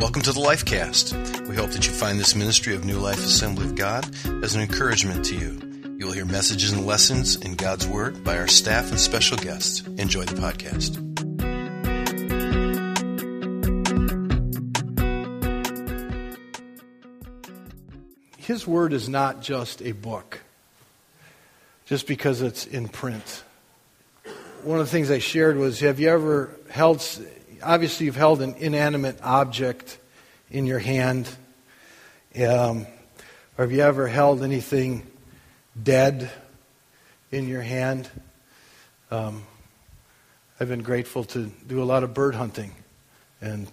Welcome to the Lifecast. We hope that you find this ministry of New Life Assembly of God as an encouragement to you. You will hear messages and lessons in God's Word by our staff and special guests. Enjoy the podcast. His Word is not just a book, just because it's in print. One of the things I shared was, have you ever held, obviously you've held an inanimate object in your hand, or have you ever held anything dead in your hand? I've been grateful to do a lot of bird hunting, and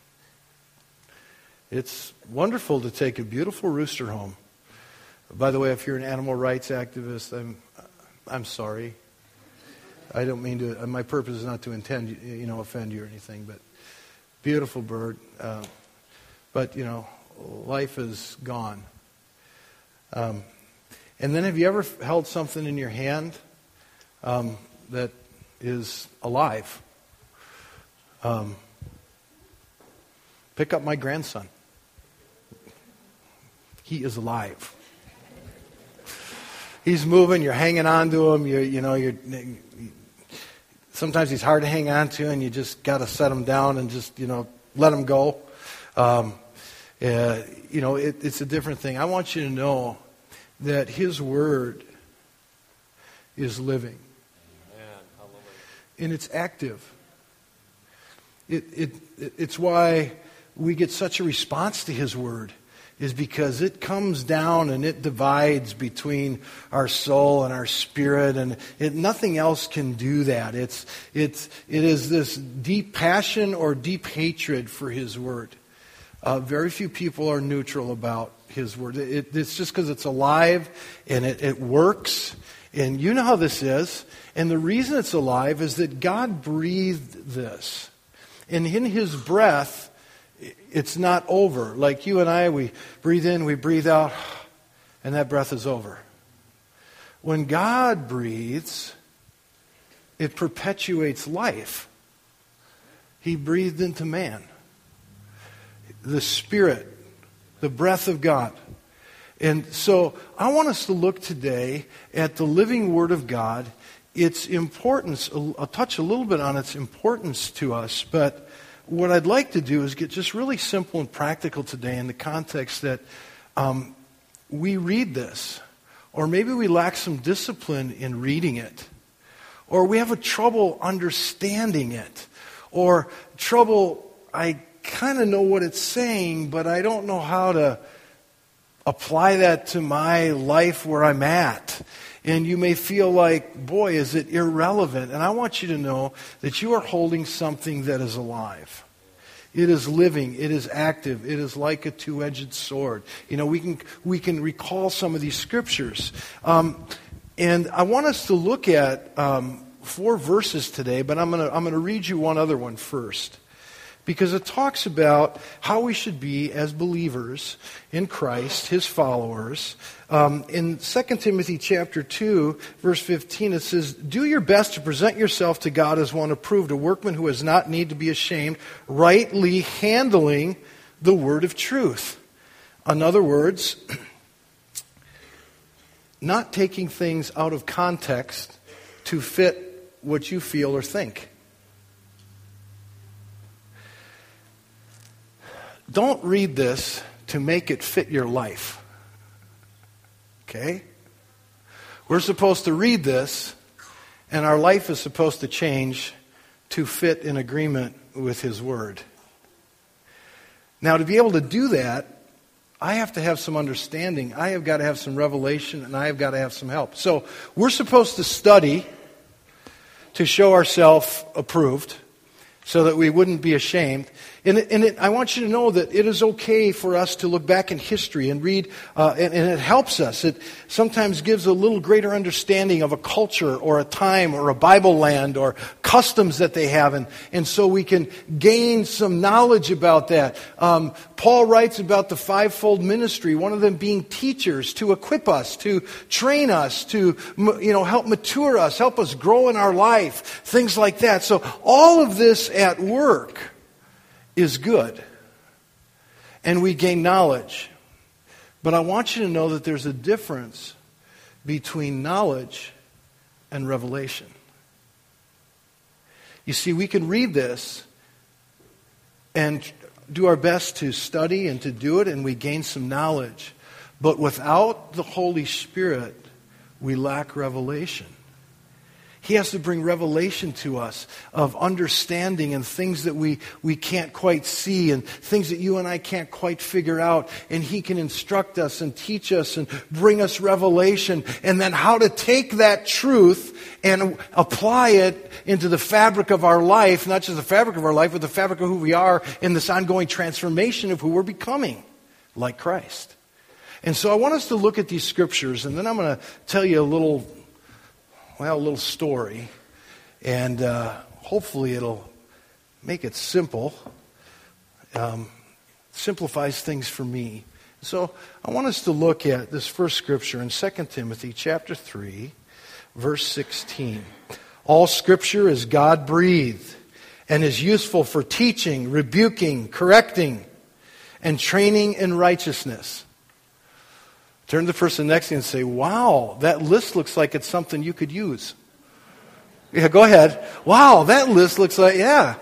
it's wonderful to take a beautiful rooster home. By the way, if you're an animal rights activist, I'm sorry. I don't mean to. My purpose is not to offend you or anything. But beautiful bird. But life is gone. And then, have you ever held something in your hand that is alive? Pick up my grandson. He is alive. He's moving. You're hanging on to him. You're sometimes he's hard to hang on to, and you just got to set him down and just let him go. It's a different thing. I want you to know that His Word is living, and it's active. It's why we get such a response to His Word, is because it comes down and it divides between our soul and our spirit, and nothing else can do that. It is this deep passion or deep hatred for His Word. Very few people are neutral about His Word. It's just because it's alive and it works. And you know how this is. And the reason it's alive is that God breathed this. And in His breath, it's not over. Like you and I, we breathe in, we breathe out, and that breath is over. When God breathes, it perpetuates life. He breathed into man. The Spirit, the breath of God. And so I want us to look today at the living Word of God, its importance. I'll touch a little bit on its importance to us, but what I'd like to do is get just really simple and practical today in the context that we read this, or maybe we lack some discipline in reading it, or we have a trouble understanding it, or trouble, I kind of know what it's saying, but I don't know how to apply that to my life where I'm at. And you may feel like, boy, is it irrelevant. And I want you to know that you are holding something that is alive. It is living. It is active. It is like a two-edged sword. We can recall some of these scriptures. And I want us to look at 4 verses today, but I'm going to read you one other one first. Because it talks about how we should be as believers in Christ, His followers. In 2 Timothy chapter 2, verse 15, it says, "Do your best to present yourself to God as one approved, a workman who has not need to be ashamed, rightly handling the word of truth." In other words, not taking things out of context to fit what you feel or think. Don't read this to make it fit your life. Okay? We're supposed to read this, and our life is supposed to change to fit in agreement with His Word. Now, to be able to do that, I have to have some understanding. I have got to have some revelation, and I have got to have some help. So, we're supposed to study to show ourselves approved, so that we wouldn't be ashamed. I want you to know that it is okay for us to look back in history and read, and it helps us. It sometimes gives a little greater understanding of a culture or a time or a Bible land or customs that they have, and so we can gain some knowledge about that. Paul writes about the fivefold ministry, one of them being teachers, to equip us, to train us, to help mature us, help us grow in our life, things like that. So all of this at work is good. and we gain knowledge. But I want you to know that there's a difference between knowledge and revelation. You see, we can read this and do our best to study and to do it, and we gain some knowledge. But without the Holy Spirit, we lack revelation. He has to bring revelation to us of understanding and things that we can't quite see and things that you and I can't quite figure out. And He can instruct us and teach us and bring us revelation. And then how to take that truth and apply it into the fabric of our life, not just the fabric of our life, but the fabric of who we are in this ongoing transformation of who we're becoming, like Christ. And so I want us to look at these scriptures, and then I'm going to tell you a little story, and hopefully it'll make it simple, simplifies things for me. So I want us to look at this first scripture in 2 Timothy chapter 3, verse 16. All scripture is God-breathed and is useful for teaching, rebuking, correcting, and training in righteousness. Turn to the person next to you and say, wow, that list looks like it's something you could use. Yeah, go ahead. Wow, that list looks like, yeah.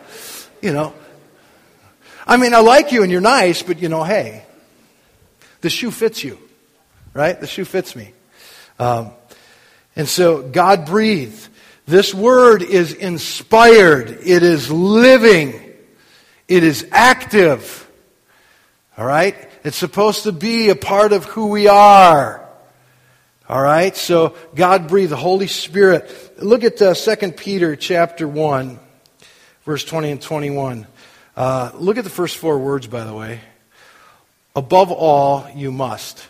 I mean, I like you and you're nice, but hey, the shoe fits you, right? The shoe fits me. And so God breathed. This word is inspired. It is living. It is active. All right? It's supposed to be a part of who we are. All right? So God breathed, the Holy Spirit. Look at 2 Peter chapter 1, verse 20 and 21. Look at the first 4 words, by the way. Above all, you must.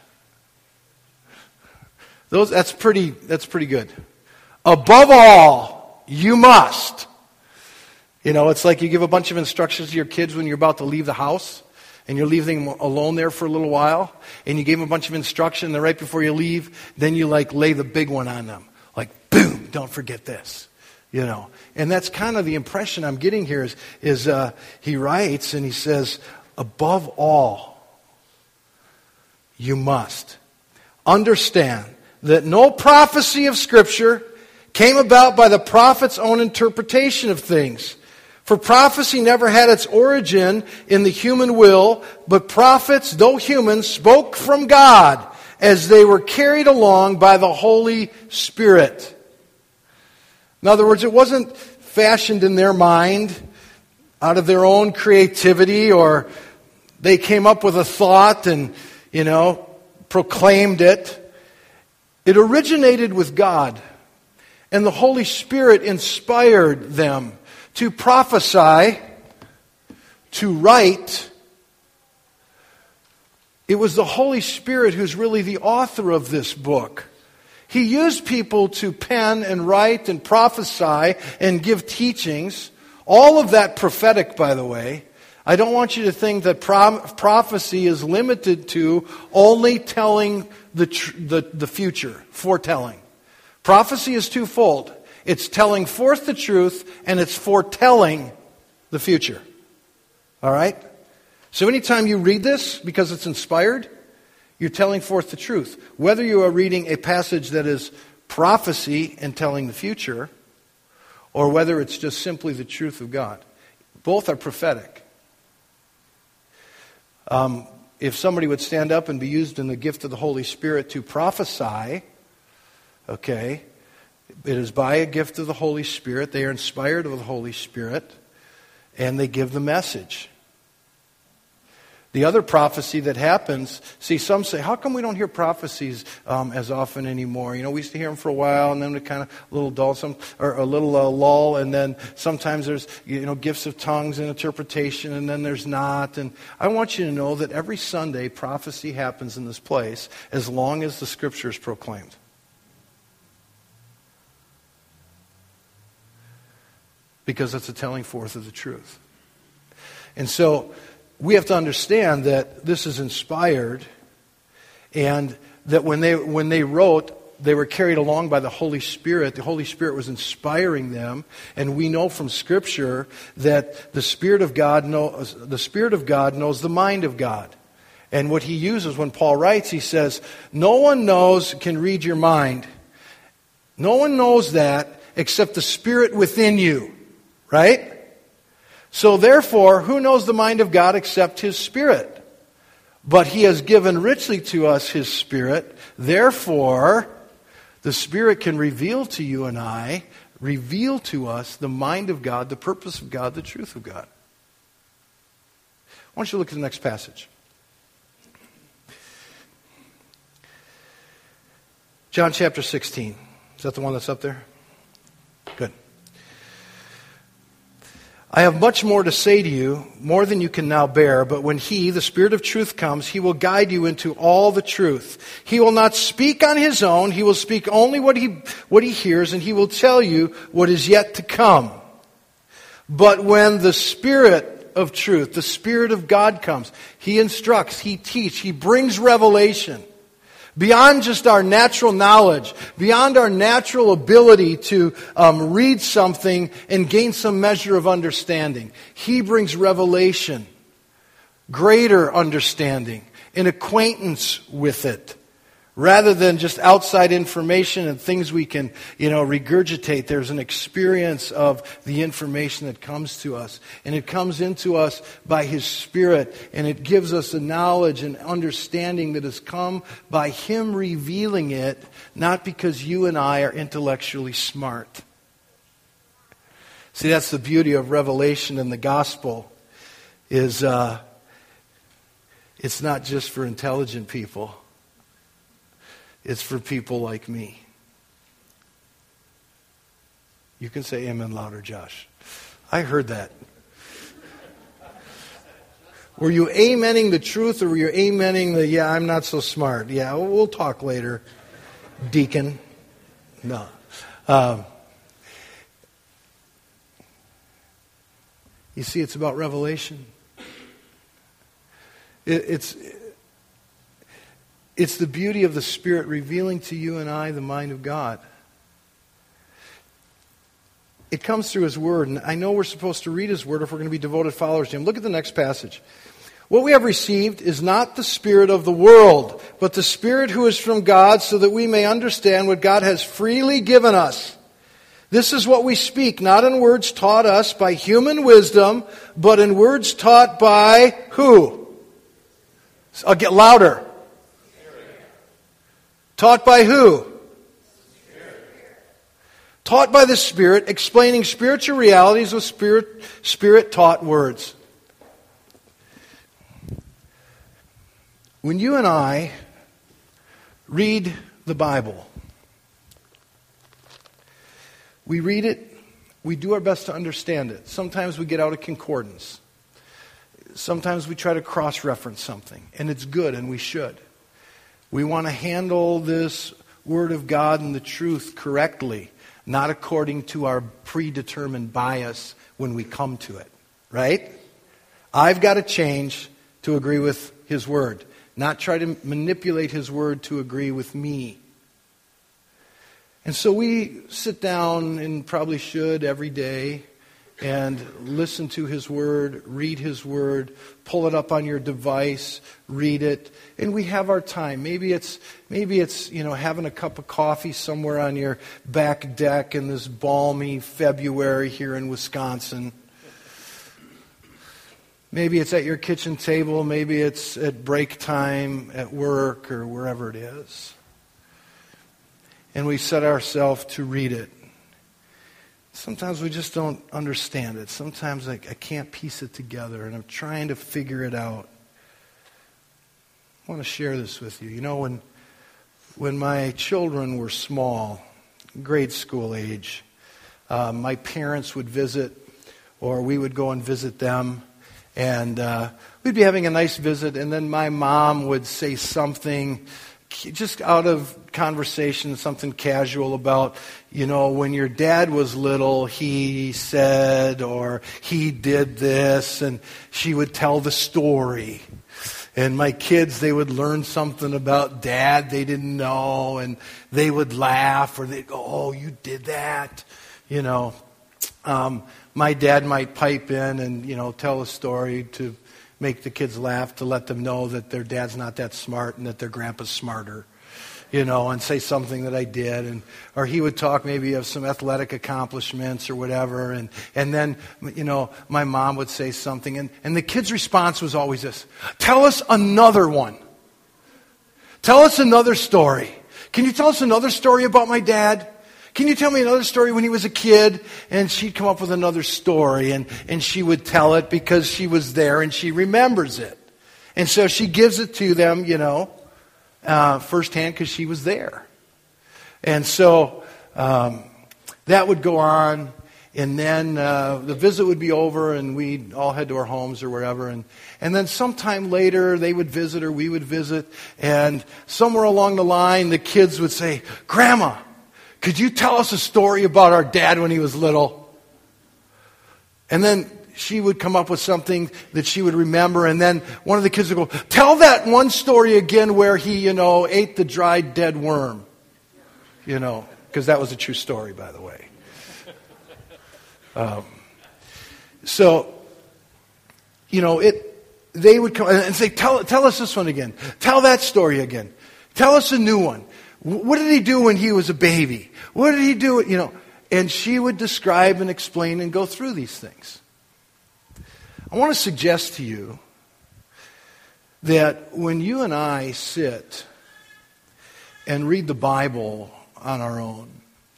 That's pretty good. Above all, you must. It's like you give a bunch of instructions to your kids when you're about to leave the house. And you're leaving them alone there for a little while, and you gave them a bunch of instruction, and then right before you leave, then you lay the big one on them. Like, boom, don't forget this. And that's kind of the impression I'm getting here is he writes and he says, above all, you must understand that no prophecy of Scripture came about by the prophet's own interpretation of things. For prophecy never had its origin in the human will, but prophets, though human, spoke from God as they were carried along by the Holy Spirit. In other words, it wasn't fashioned in their mind out of their own creativity, or they came up with a thought and, proclaimed it. It originated with God, and the Holy Spirit inspired them to prophesy, to write. It was the Holy Spirit who's really the author of this book. He used people to pen and write and prophesy and give teachings. All of that prophetic, by the way. I don't want you to think that prophecy is limited to only telling the future, foretelling. Prophecy is twofold. It's telling forth the truth, and it's foretelling the future. All right? So anytime you read this, because it's inspired, you're telling forth the truth. Whether you are reading a passage that is prophecy and telling the future, or whether it's just simply the truth of God. Both are prophetic. If somebody would stand up and be used in the gift of the Holy Spirit to prophesy, okay, it is by a gift of the Holy Spirit. They are inspired of the Holy Spirit, and they give the message. The other prophecy that happens, see, some say, how come we don't hear prophecies as often anymore? We used to hear them for a while, and then we kind of a little dull, or a little lull, and then sometimes there's gifts of tongues and interpretation, and then there's not. And I want you to know that every Sunday prophecy happens in this place as long as the Scripture is proclaimed. Because it's a telling forth of the truth. And so we have to understand that this is inspired, and that when they wrote, they were carried along by the Holy Spirit. The Holy Spirit was inspiring them, and we know from Scripture that the Spirit of God knows the mind of God. And what he uses when Paul writes, he says, no one can read your mind. No one knows that except the Spirit within you. Right? So therefore, who knows the mind of God except His Spirit? But He has given richly to us His Spirit. Therefore, the Spirit can reveal to you and I, reveal to us the mind of God, the purpose of God, the truth of God. Why don't you look at the next passage? John chapter 16. Is that the one that's up there? Good. I have much more to say to you, more than you can now bear, but when He, the Spirit of truth, comes, He will guide you into all the truth. He will not speak on His own. He will speak only what he hears, and He will tell you what is yet to come. But when the Spirit of truth, the Spirit of God comes, He instructs, He teaches, He brings revelation. Beyond just our natural knowledge, beyond our natural ability to read something and gain some measure of understanding. He brings revelation, greater understanding, an acquaintance with it. Rather than just outside information and things we can, regurgitate, there's an experience of the information that comes to us. And it comes into us by His Spirit. And it gives us a knowledge and understanding that has come by Him revealing it, not because you and I are intellectually smart. See, that's the beauty of revelation in the gospel, is it's not just for intelligent people. It's for people like me. You can say amen louder, Josh. I heard that. Were you amening the truth, or were you amening the, I'm not so smart? Yeah, we'll talk later, deacon. No. You see, it's about revelation. It's the beauty of the Spirit revealing to you and I the mind of God. It comes through His Word, and I know we're supposed to read His Word if we're going to be devoted followers to Him. Look at the next passage. What we have received is not the spirit of the world, but the Spirit who is from God, so that we may understand what God has freely given us. This is what we speak, not in words taught us by human wisdom, but in words taught by who? I'll get louder. Taught by who? Taught by the Spirit, explaining spiritual realities with Spirit-taught words. When you and I read the Bible, we read it, we do our best to understand it. Sometimes we get out of concordance. Sometimes we try to cross-reference something, and it's good, and we should. We want to handle this Word of God and the truth correctly, not according to our predetermined bias when we come to it. Right? I've got to change to agree with His Word, not try to manipulate His Word to agree with me. And so we sit down, and probably should every day, and listen to His Word, read His Word, pull it up on your device, read it, and we have our time. Maybe it's having a cup of coffee somewhere on your back deck in this balmy February here in Wisconsin. Maybe it's at your kitchen table, maybe it's at break time at work or wherever it is. And we set ourselves to read it. Sometimes we just don't understand it. Sometimes I can't piece it together, and I'm trying to figure it out. I want to share this with you. When my children were small, grade school age, my parents would visit, or we would go and visit them, and we'd be having a nice visit, and then my mom would say something just out of conversation, something casual about, when your dad was little, he said, or he did this, and she would tell the story. And my kids, they would learn something about dad they didn't know, and they would laugh, or they'd go, oh, you did that, My dad might pipe in and, tell a story to make the kids laugh, to let them know that their dad's not that smart and that their grandpa's smarter, and say something that I did. Or he would talk maybe of some athletic accomplishments or whatever. And then, my mom would say something. And the kid's response was always this: tell us another one. Tell us another story. Can you tell us another story about my dad? Can you tell me another story when he was a kid? And she'd come up with another story, and she would tell it because she was there and she remembers it. And so she gives it to them, firsthand because she was there. And so that would go on, and then the visit would be over and we'd all head to our homes or wherever. And then sometime later they would visit or we would visit, and somewhere along the line the kids would say, "Grandma, could you tell us a story about our dad when he was little?" And then she would come up with something that she would remember, and then one of the kids would go, "Tell that one story again where he, ate the dried dead worm." Because that was a true story, by the way. They would come and say, tell us this one again. Tell that story again. Tell us a new one. What did he do when he was a baby? What did he do? And she would describe and explain and go through these things. I want to suggest to you that when you and I sit and read the Bible on our own,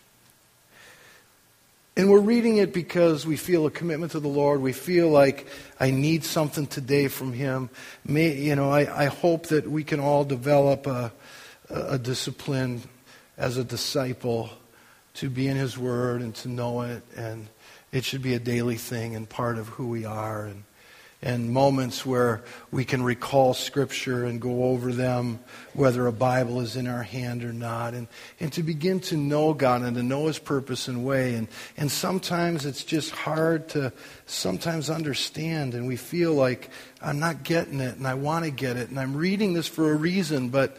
and we're reading it because we feel a commitment to the Lord, we feel like I need something today from Him. I hope that we can all develop a discipline as a disciple to be in His Word and to know it, and it should be a daily thing and part of who we are, and moments where we can recall Scripture and go over them, whether a Bible is in our hand or not, and to begin to know God and to know His purpose and way. And sometimes it's just hard to sometimes understand, and we feel like I'm not getting it, and I want to get it, and I'm reading this for a reason, but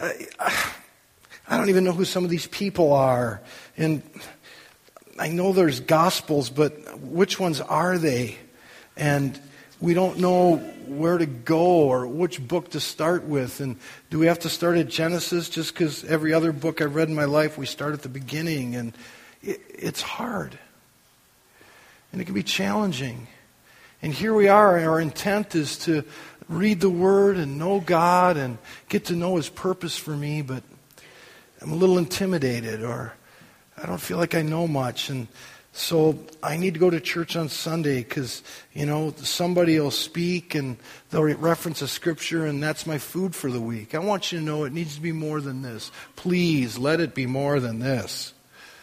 I don't even know who some of these people are. And I know there's Gospels, but which ones are they? And we don't know where to go or which book to start with. And do we have to start at Genesis just because every other book I've read in my life, we start at the beginning? And it's hard. And it can be challenging. And here we are, and our intent is to read the Word and know God and get to know His purpose for me, but I'm a little intimidated, or I don't feel like I know much, and so I need to go to church on Sunday because, somebody will speak and they'll reference a scripture, and that's my food for the week. I want you to know it needs to be more than this. Please let it be more than this.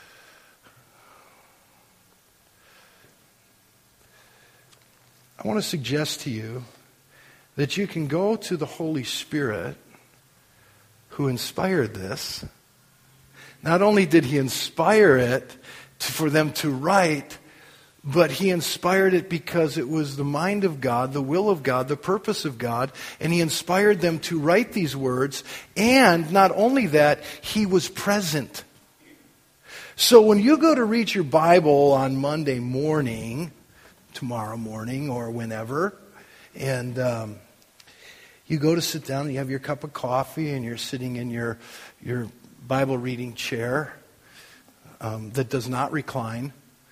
I want to suggest to you that you can go to the Holy Spirit who inspired this. Not only did He inspire it for them to write, but He inspired it because it was the mind of God, the will of God, the purpose of God, and He inspired them to write these words. And not only that, He was present. So when you go to read your Bible on Monday morning, tomorrow morning, or whenever, and you go to sit down and you have your cup of coffee and you're sitting in your Bible reading chair that does not recline.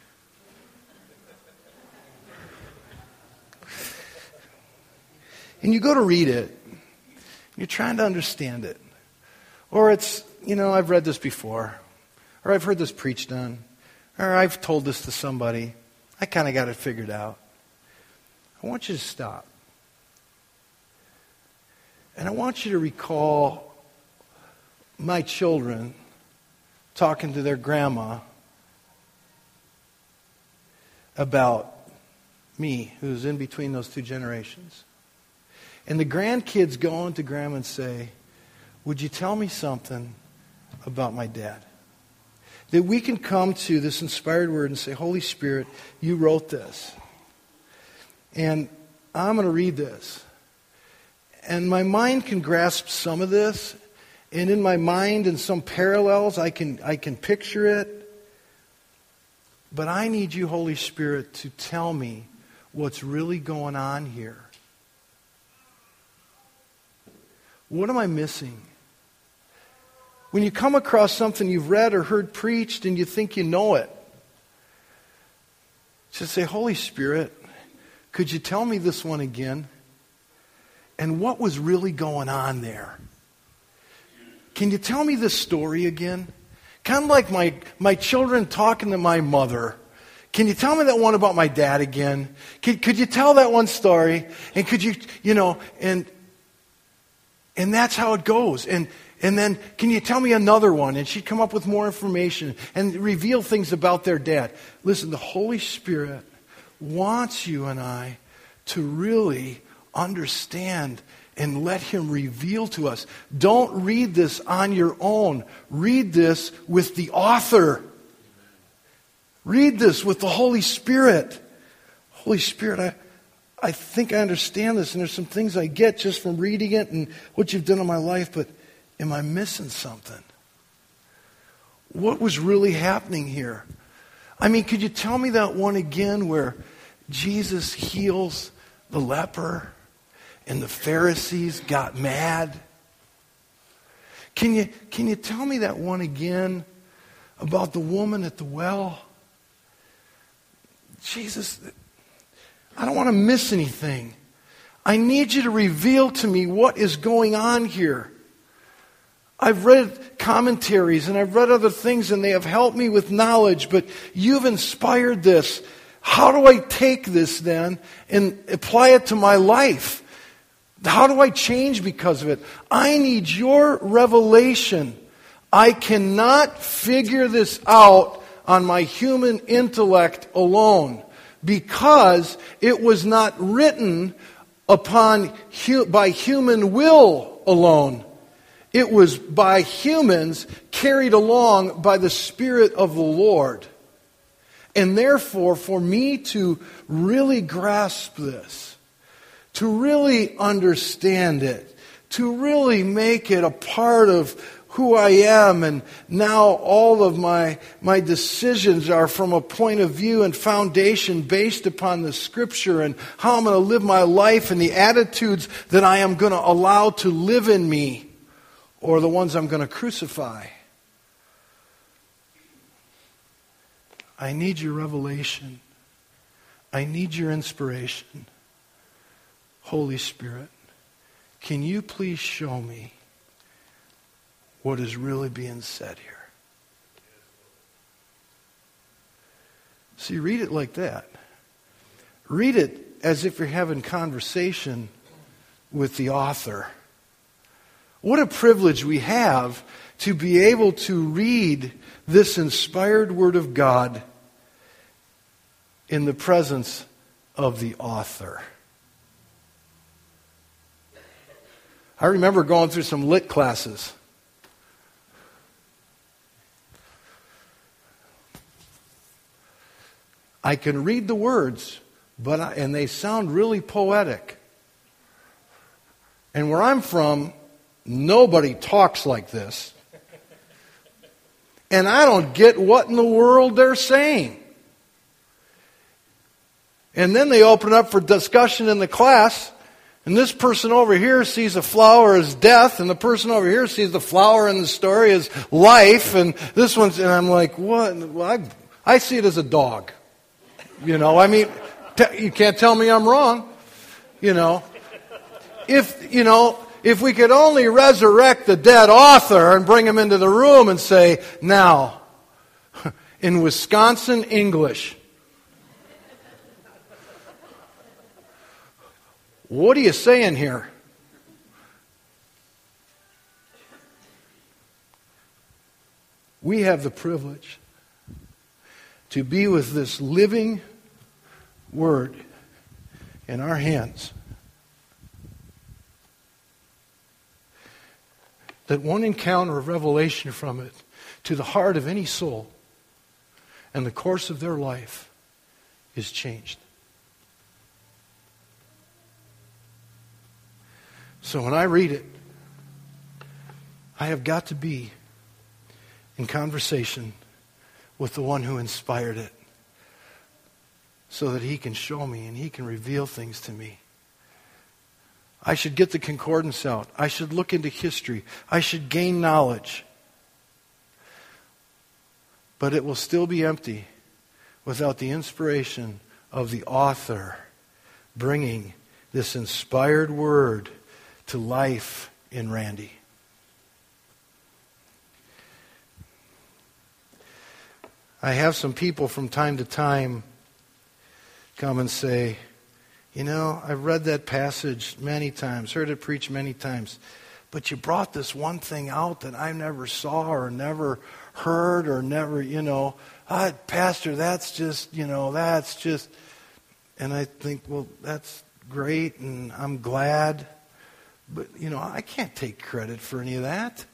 And you go to read it. You're trying to understand it. Or it's, I've read this before. Or I've heard this preached on. Or I've told this to somebody. I kind of got it figured out. I want you to stop. And I want you to recall my children talking to their grandma about me, who's in between those two generations. And the grandkids go on to grandma and say, "Would you tell me something about my dad?" That we can come to this inspired word and say, "Holy Spirit, you wrote this. And I'm going to read this. And my mind can grasp some of this. And in my mind, in some parallels, I can picture it. But I need you, Holy Spirit, to tell me what's really going on here. What am I missing? When you come across something you've read or heard preached and you think you know it, just say, Holy Spirit, could you tell me this one again? And what was really going on there? Can you tell me this story again? Kind of like my children talking to my mother. Can you tell me that one about my dad again? Could you tell that one story? And could you, and that's how it goes. And then, can you tell me another one? And she'd come up with more information and reveal things about their dad. Listen, the Holy Spirit wants you and I to really understand and let Him reveal to us. Don't read this on your own. Read this with the author. Read this with the Holy Spirit. Holy Spirit, I think I understand this, and there's some things I get just from reading it and what you've done in my life, but am I missing something? What was really happening here? I mean, could you tell me that one again where Jesus heals the leper and the Pharisees got mad? Can you tell me that one again about the woman at the well? Jesus, I don't want to miss anything. I need you to reveal to me what is going on here. I've read commentaries and I've read other things and they have helped me with knowledge, but you've inspired this. How do I take this then and apply it to my life? How do I change because of it? I need your revelation. I cannot figure this out on my human intellect alone because it was not written by human will alone. It was by humans carried along by the Spirit of the Lord. And therefore, for me to really grasp this, to really understand it, to really make it a part of who I am, and now all of my decisions are from a point of view and foundation based upon the Scripture and how I'm going to live my life and the attitudes that I am going to allow to live in me, or the ones I'm going to crucify. I need your revelation. I need your inspiration. Holy Spirit, can you please show me what is really being said here? See, read it like that. Read it as if you're having conversation with the author. What a privilege we have to be able to read this inspired Word of God in the presence of the author. I remember going through some lit classes. I can read the words, and they sound really poetic. And where I'm from, nobody talks like this. And I don't get what in the world they're saying. And then they open up for discussion in the class, and this person over here sees a flower as death, and the person over here sees the flower in the story as life, and this one's, and I'm like, what? Well, I see it as a dog. I mean, you can't tell me I'm wrong. If we could only resurrect the dead author and bring him into the room and say, now, in Wisconsin English, what are you saying here? We have the privilege to be with this living Word in our hands. That one encounter of revelation from it to the heart of any soul and the course of their life is changed. So when I read it, I have got to be in conversation with the one who inspired it so that he can show me and he can reveal things to me. I should get the concordance out. I should look into history. I should gain knowledge. But it will still be empty without the inspiration of the author bringing this inspired word to life in Randy. I have some people from time to time come and say, I've read that passage many times, heard it preached many times, but you brought this one thing out that I never saw or never heard or never, Pastor, that's just. And I think, well, that's great and I'm glad, but, I can't take credit for any of that.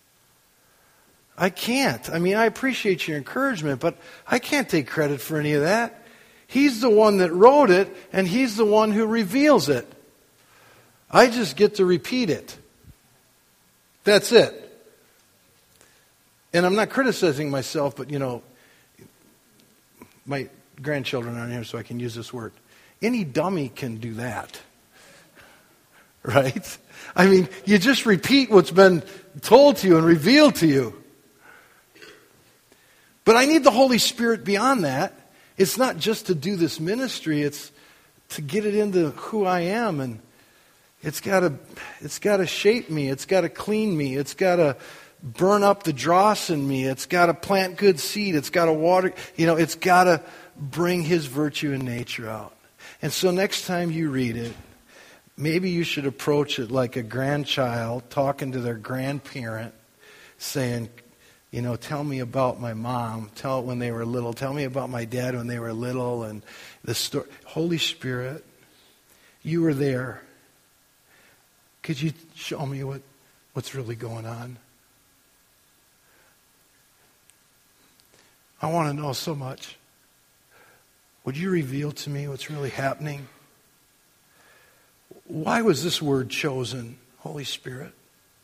I can't. I appreciate your encouragement, but I can't take credit for any of that. He's the one that wrote it, and He's the one who reveals it. I just get to repeat it. That's it. And I'm not criticizing myself, but, my grandchildren aren't here, so I can use this word. Any dummy can do that. Right? You just repeat what's been told to you and revealed to you. But I need the Holy Spirit beyond that. It's not just to do this ministry, it's to get it into who I am, and it's got to shape me, it's got to clean me, it's got to burn up the dross in me, it's got to plant good seed, it's got to water, it's got to bring His virtue and nature out. And so next time you read it, maybe you should approach it like a grandchild talking to their grandparent, saying, tell me about my mom. Tell it when they were little. Tell me about my dad when they were little. And the story. Holy Spirit, you were there. Could you show me what's really going on? I want to know so much. Would you reveal to me what's really happening? Why was this word chosen, Holy Spirit?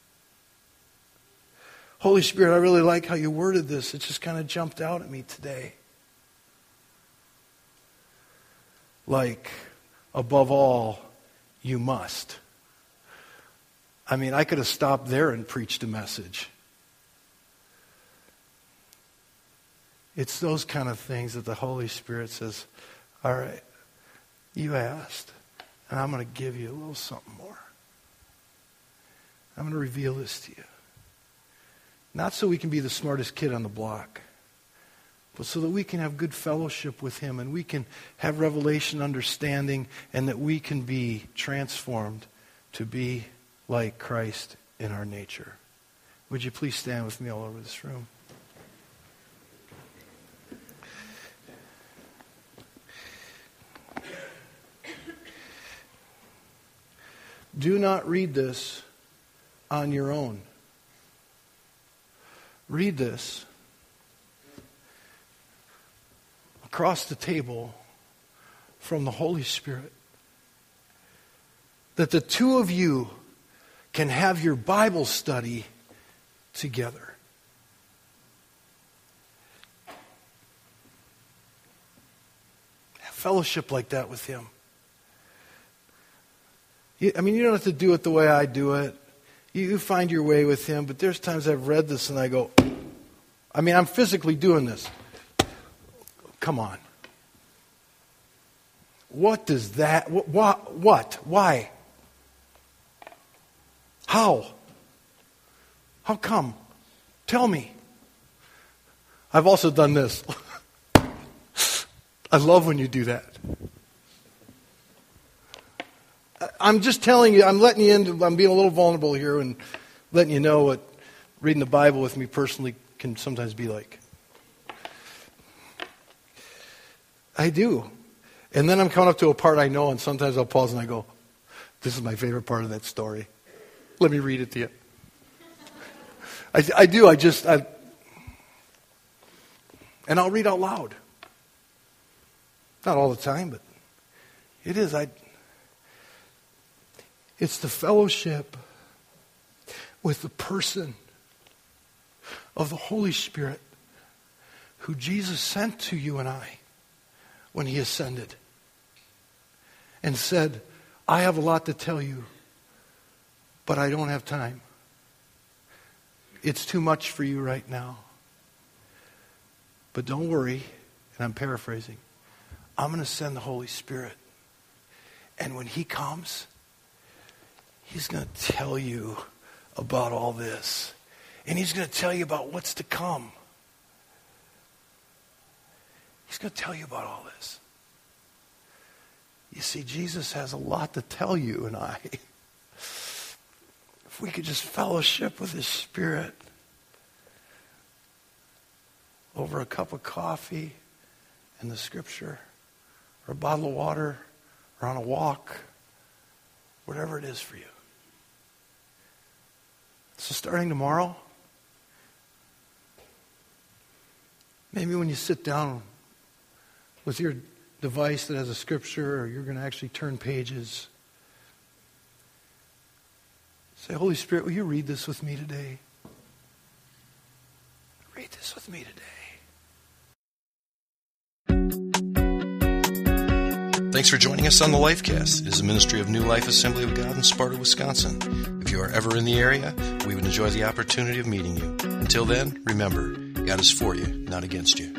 Holy Spirit, I really like how you worded this. It just kind of jumped out at me today. Like, above all, you must. I could have stopped there and preached a message. It's those kind of things that the Holy Spirit says, all right, you asked, and I'm going to give you a little something more. I'm going to reveal this to you. Not so we can be the smartest kid on the block, but so that we can have good fellowship with Him and we can have revelation understanding and that we can be transformed to be like Christ in our nature. Would you please stand with me all over this room? Do not read this on your own. Read this across the table from the Holy Spirit. That the two of you can have your Bible study together. Have fellowship like that with Him. You don't have to do it the way I do it. You find your way with Him, but there's times I've read this and I go, I'm physically doing this. Come on. What does that, what? Why? How? How come? Tell me. I've also done this. I love when you do that. I'm just telling you, I'm letting you in, I'm being a little vulnerable here and letting you know what reading the Bible with me personally can sometimes be like. I do. And then I'm coming up to a part I know, and sometimes I'll pause and I go, this is my favorite part of that story. Let me read it to you. I do, and I'll read out loud. Not all the time, but it is. It's the fellowship with the person of the Holy Spirit who Jesus sent to you and I when He ascended and said, I have a lot to tell you, but I don't have time. It's too much for you right now. But don't worry, and I'm paraphrasing, I'm going to send the Holy Spirit. And when he comes, he's going to tell you about all this. And he's going to tell you about what's to come. He's going to tell you about all this. You see, Jesus has a lot to tell you and I. If we could just fellowship with his Spirit over a cup of coffee and the Scripture, or a bottle of water, or on a walk, whatever it is for you. So starting tomorrow, maybe when you sit down with your device that has a Scripture, or you're going to actually turn pages, say, Holy Spirit, will you read this with me today? Read this with me today. Thanks for joining us on the Lifecast. It is a ministry of New Life Assembly of God in Sparta, Wisconsin. If you are ever in the area, we would enjoy the opportunity of meeting you. Until then, remember, God is for you, not against you.